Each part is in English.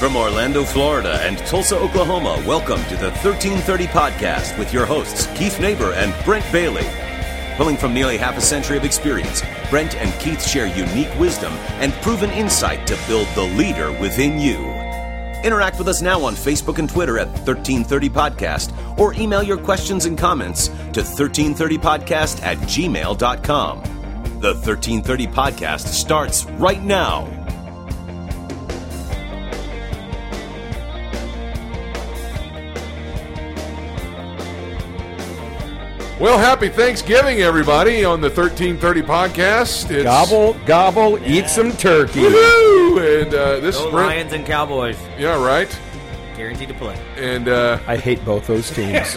From Orlando, Florida and Tulsa, Oklahoma, welcome to the 1330 Podcast with your hosts, Keith Neighbor and Brent Bailey. Pulling from nearly half a century of experience, Brent and Keith share unique wisdom and proven insight to build the leader within you. Interact with us now on Facebook and Twitter at 1330 Podcast or email your questions and comments to 1330podcast@gmail.com. The 1330 Podcast starts right now. Well, happy Thanksgiving, everybody, on the 1330 Podcast. It's, gobble, gobble, eat some turkey. Woohoo! And this Go is Brent. Lions and Cowboys. Yeah, right. Guaranteed to play. And I hate both those teams.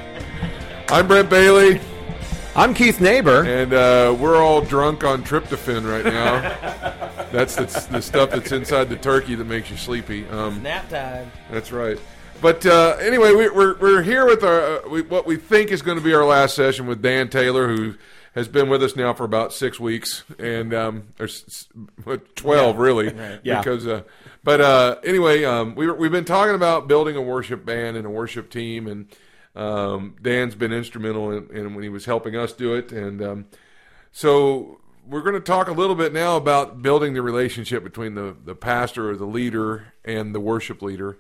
I'm Brent Bailey. I'm Keith Neighbor. And we're all drunk on tryptophan right now. That's the stuff that's inside the turkey that makes you sleepy. Nap time. That's right. But anyway, we're here with our what we think is going to be our last session with Dan Taylor, who has been with us now for about 6 weeks, and or 12 really. Right. Yeah. Because, anyway, we've been talking about building a worship band and a worship team, and Dan's been instrumental in when he was helping us do it, and so we're going to talk a little bit now about building the relationship between the pastor or the leader and the worship leader.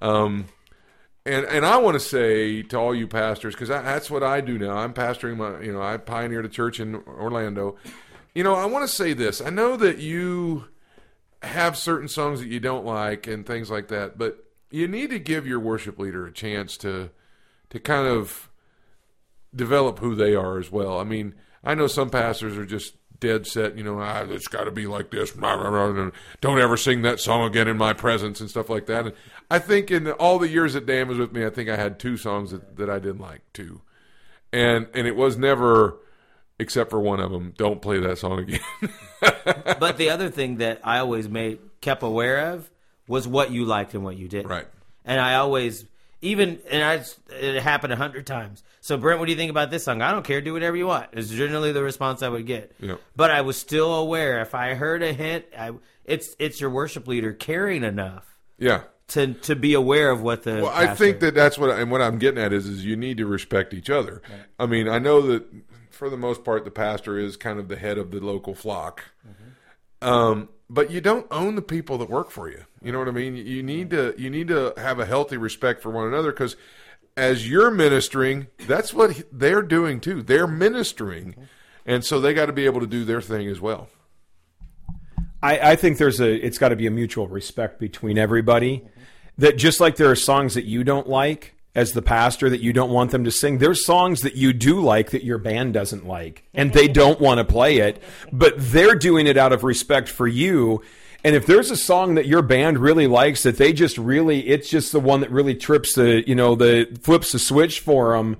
And I want to say to all you pastors, because that's what I do now. I'm pastoring I pioneered a church in Orlando. I want to say this. I know that you have certain songs that you don't like and things like that, but you need to give your worship leader a chance to kind of develop who they are as well. I mean, I know some pastors are just dead set, it's got to be like this. Don't ever sing that song again in my presence and stuff like that. And I think in all the years that Dan was with me, I think I had 2 songs that I didn't like too. And it was never, except for one of them, don't play that song again. But the other thing that I always kept aware of was what you liked and what you didn't. Right. And I always, it happened 100 times. So, Brent, what do you think about this song? I don't care. Do whatever you want. It's generally the response I would get. Yeah. But I was still aware. If I heard a hint, it's your worship leader caring enough. Yeah. To be aware of what the. Well, I think that's what I'm getting at is you need to respect each other. Right. I mean, I know that for the most part, the pastor is kind of the head of the local flock. Mm-hmm. But you don't own the people that work for you. You know what I mean? You need to have a healthy respect for one another, because as you're ministering, that's what they're doing too. They're ministering, and so they got to be able to do their thing as well. I think it's got to be a mutual respect between everybody. That just like there are songs that you don't like as the pastor that you don't want them to sing, there's songs that you do like that your band doesn't like, and they don't want to play it, but they're doing it out of respect for you. And if there's a song that your band really likes that they just really, it's just the one that really trips flips the switch for them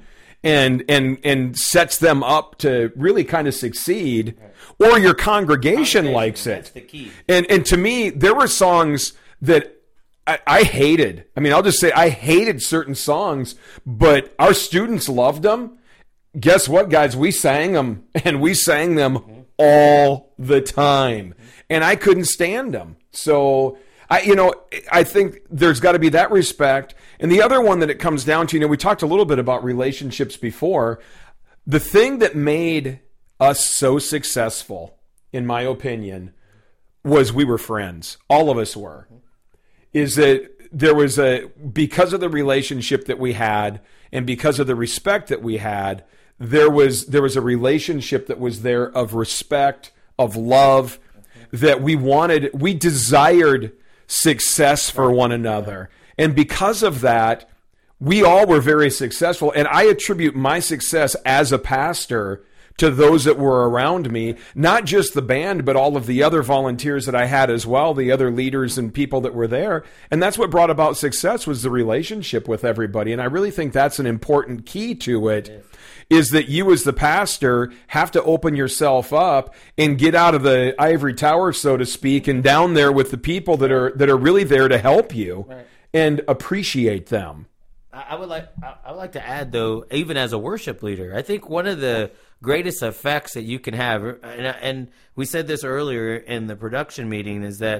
and sets them up to really kind of succeed, or your congregation likes it. That's the key. And to me, there were songs that I hated. I mean, I'll just say I hated certain songs, but our students loved them. Guess what, guys? We sang them, and we sang them all the time, and I couldn't stand them. So I think there's got to be that respect. And the other one that it comes down to, we talked a little bit about relationships before. The thing that made us so successful, in my opinion, was we were friends. All of us were. Is that there was because of the relationship that we had and because of the respect that we had, there was a relationship that was there of respect, of love, that we desired success for one another. And because of that, we all were very successful. And I attribute my success as a pastor to those that were around me, not just the band, but all of the other volunteers that I had as well, the other leaders and people that were there. And that's what brought about success, was the relationship with everybody. And I really think that's an important key to it, is that you as the pastor have to open yourself up and get out of the ivory tower, so to speak, and down there with the people that are really there to help you and appreciate them. I would like to add, though, even as a worship leader, I think one of the greatest effects that you can have, and we said this earlier in the production meeting, is that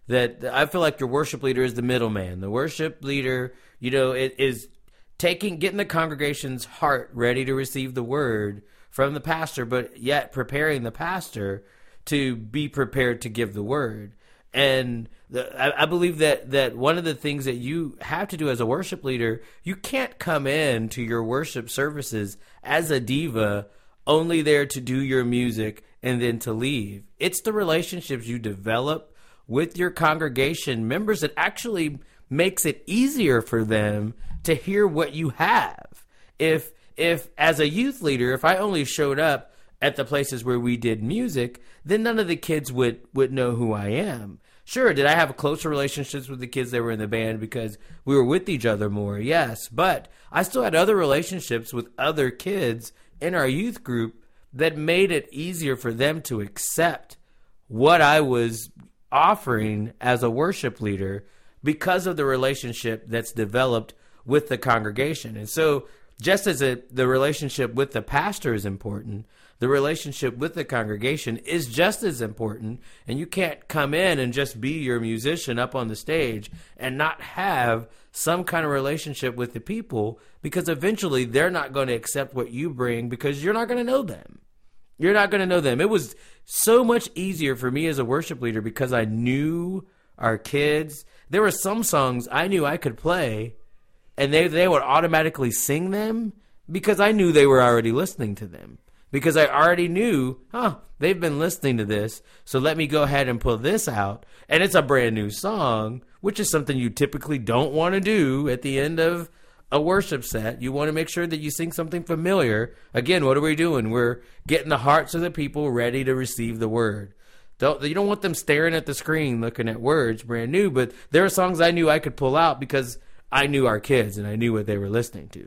that I feel like your worship leader is the middleman. The worship leader, it is getting the congregation's heart ready to receive the word from the pastor, but yet preparing the pastor to be prepared to give the word. And I believe that one of the things that you have to do as a worship leader, you can't come in to your worship services as a diva, only there to do your music and then to leave. It's the relationships you develop with your congregation members that actually makes it easier for them to hear what you have. If as a youth leader, if I only showed up at the places where we did music, then none of the kids would know who I am. Sure, did I have closer relationships with the kids that were in the band because we were with each other more? Yes, but I still had other relationships with other kids in our youth group that made it easier for them to accept what I was offering as a worship leader because of the relationship that's developed with the congregation. And so just as the relationship with the pastor is important, the relationship with the congregation is just as important. And you can't come in and just be your musician up on the stage and not have some kind of relationship with the people, because eventually they're not going to accept what you bring because you're not going to know them. You're not going to know them. It was so much easier for me as a worship leader because I knew our kids. There were some songs I knew I could play, and they would automatically sing them because I knew they were already listening to them. Because I already knew, they've been listening to this, so let me go ahead and pull this out. And it's a brand new song, which is something you typically don't want to do at the end of a worship set. You want to make sure that you sing something familiar. Again, what are we doing? We're getting the hearts of the people ready to receive the word. You don't want them staring at the screen looking at words brand new, but there are songs I knew I could pull out because I knew our kids and I knew what they were listening to.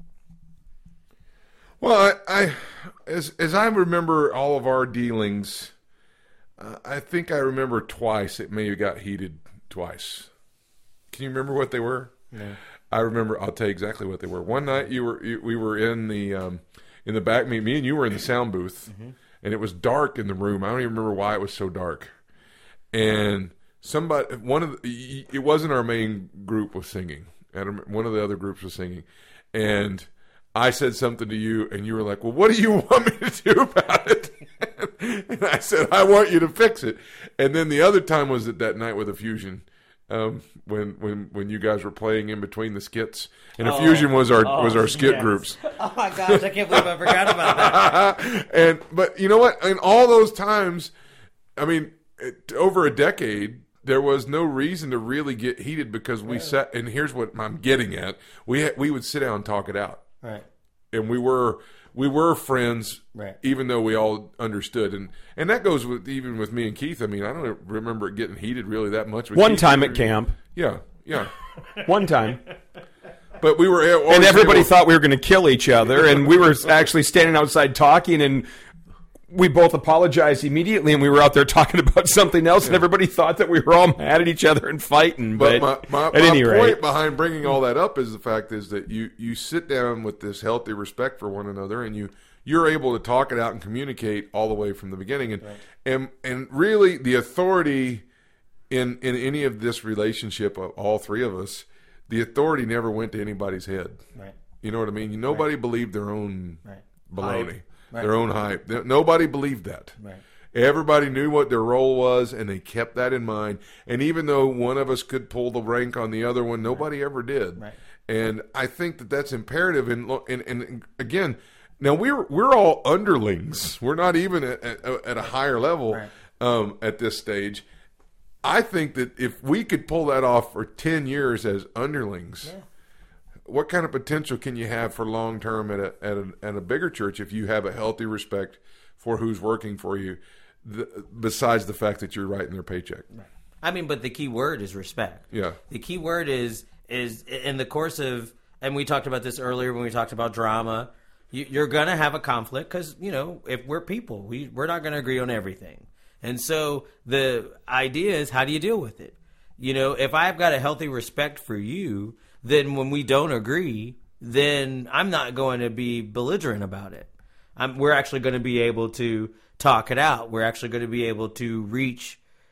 Well, as I remember all of our dealings, I think I remember twice it may have got heated twice. Can you remember what they were? Yeah. I remember. I'll tell you exactly what they were. One night we were in the back. Me and you were in the sound booth, and it was dark in the room. I don't even remember why it was so dark. And it wasn't our main group was singing. One of the other groups was singing, and I said something to you, and you were like, well, what do you want me to do about it? And I said, I want you to fix it. And then the other time was that night with Effusion, when you guys were playing in between the skits. And Effusion was our skit groups. Oh, my gosh, I can't believe I forgot about that. But you know what? In all those times, I mean, over a decade, there was no reason to really get heated because we sat, and here's what I'm getting at. We would sit down and talk it out. Right. And we were friends, right, even though we all understood. And that goes even with me and Keith. I mean, I don't remember it getting heated really that much. With One Keith. time at camp. Yeah. One time. But we were... And everybody thought we were going to kill each other, and we were actually standing outside talking, and we both apologized immediately, and we were out there talking about something else, and everybody thought that we were all mad at each other and fighting. But my point behind bringing all that up is the fact is that you sit down with this healthy respect for one another, and you're able to talk it out and communicate all the way from the beginning. And really the authority in any of this relationship of all three of us, the authority never went to anybody's head. Right. You know what I mean? Nobody believed their own baloney. Right. Their own hype. Nobody believed that. Right. Everybody knew what their role was, and they kept that in mind. And even though one of us could pull the rank on the other one, nobody ever did. Right. And I think that that's imperative. And again, now we're all underlings. We're not even at a higher level at this stage. I think that if we could pull that off for 10 years as underlings. Yeah. What kind of potential can you have for long term at a bigger church if you have a healthy respect for who's working for you, besides the fact that you're writing their paycheck? I mean, but the key word is respect. Yeah. The key word is in the course of, and we talked about this earlier when we talked about drama. You're going to have a conflict because if we're people, we're not going to agree on everything, and so the idea is how do you deal with it? If I've got a healthy respect for you, then when we don't agree, then I'm not going to be belligerent about it. We're actually going to be able to talk it out. We're actually going to be able to reach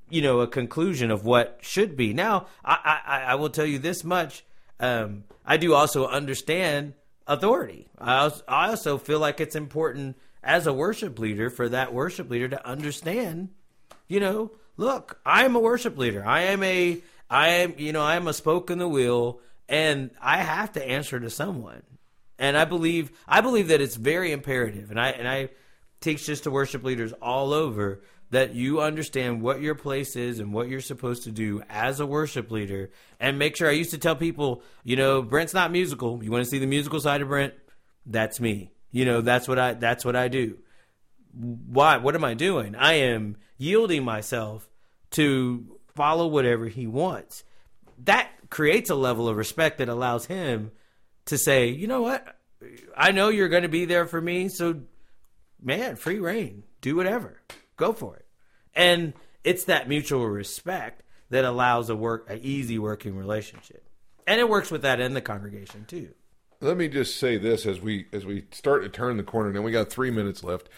a conclusion of what should be. Now, I will tell you this much. I do also understand authority. I also feel like it's important as a worship leader for that worship leader to understand, look, I am a worship leader. I am a spoke in the wheel, and I have to answer to someone. And I believe that it's very imperative, and I teach this to worship leaders all over, that you understand what your place is and what you're supposed to do as a worship leader. And make sure, I used to tell people, Brent's not musical. You want to see the musical side of Brent? That's me. That's what I do. Why? What am I doing? I am yielding myself to follow whatever he wants. That creates a level of respect that allows him to say, you know what? I know you're going to be there for me, so, man, free reign. Do whatever. Go for it. And it's that mutual respect that allows an easy working relationship. And it works with that in the congregation, too. Let me just say this as we start to turn the corner. Now we got 3 minutes left.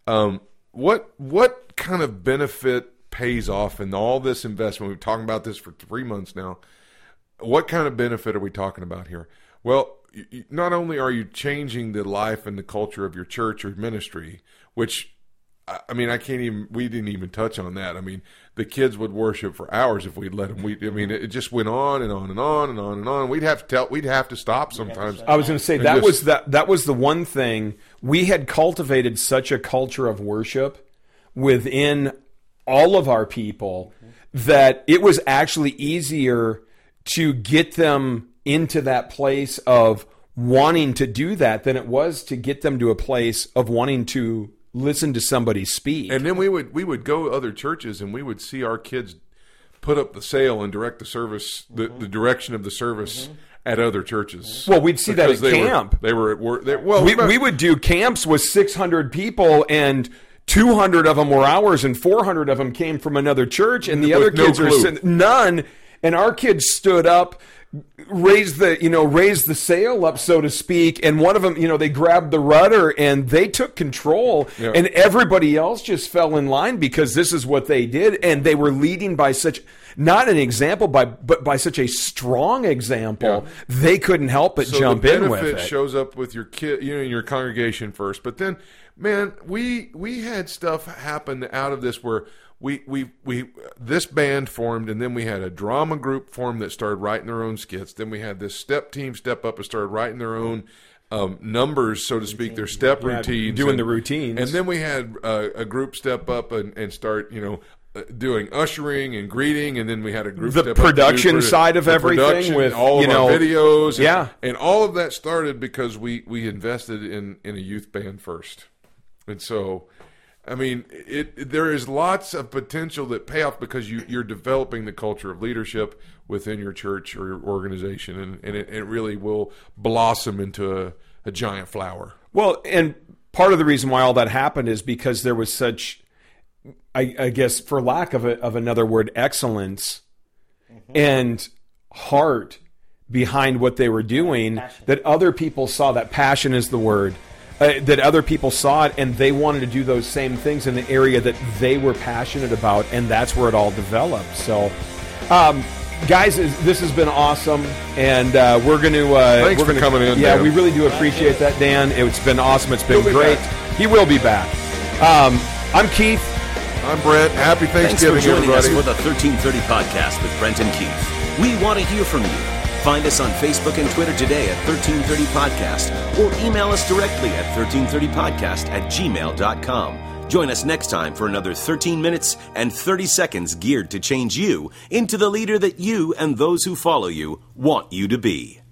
What kind of benefit pays off in all this investment? We've been talking about this for 3 months now. What kind of benefit are we talking about here? Well, not only are you changing the life and the culture of your church or ministry, which, I mean, we didn't even touch on that. I mean, the kids would worship for hours if we'd let them. It just went on and on and on and on and on. We'd have to stop sometimes. I was going to say that was the one thing. We had cultivated such a culture of worship within all of our people that it was actually easier to get them into that place of wanting to do that than it was to get them to a place of wanting to listen to somebody speak. And then we would go to other churches and we would see our kids put up the sail and direct the service, the direction of the service at other churches. Well, we'd see that at camp. They were at work. We would do camps with 600 people, and 200 of them were ours, and 400 of them came from another church, and the other kids were none. And our kids stood up, raised the sail up, so to speak, and one of them, they grabbed the rudder and they took control, and everybody else just fell in line because this is what they did, and they were leading by such, not an example, but by such a strong example, they couldn't help but jump in with it. The benefit shows up with your kid, in your congregation first, but then, man, we had stuff happen out of this where this band formed, and then we had a drama group formed that started writing their own skits. Then we had this step team step up and started writing their own numbers, so to speak, their step routines. Doing the routines. And then we had a group step up and start, doing ushering and greeting, and then we had a group step up. The production side of everything with all of our videos. And all of that started because we invested in a youth band first. And so, I mean, there is lots of potential that pay off because you're developing the culture of leadership within your church or your organization, and it really will blossom into a giant flower. Well, and part of the reason why all that happened is because there was such, I guess, for lack of another word, excellence and heart behind what they were doing, that other people saw. That passion is the word. That other people saw it, and they wanted to do those same things in the area that they were passionate about, and that's where it all developed. So, guys, this has been awesome, and we're going to... Thanks for coming in, Yeah, Dan. we really do appreciate that, Dan. It's been awesome. It's been great. He will be back. I'm Keith. I'm Brent. Happy Thanksgiving, Thanks for joining everybody. us for the 1330 podcast with Brent and Keith. We want to hear from you. Find us on Facebook and Twitter today at 1330 Podcast, or email us directly at 1330podcast@gmail.com. Join us next time for another 13 minutes and 30 seconds geared to change you into the leader that you and those who follow you want you to be.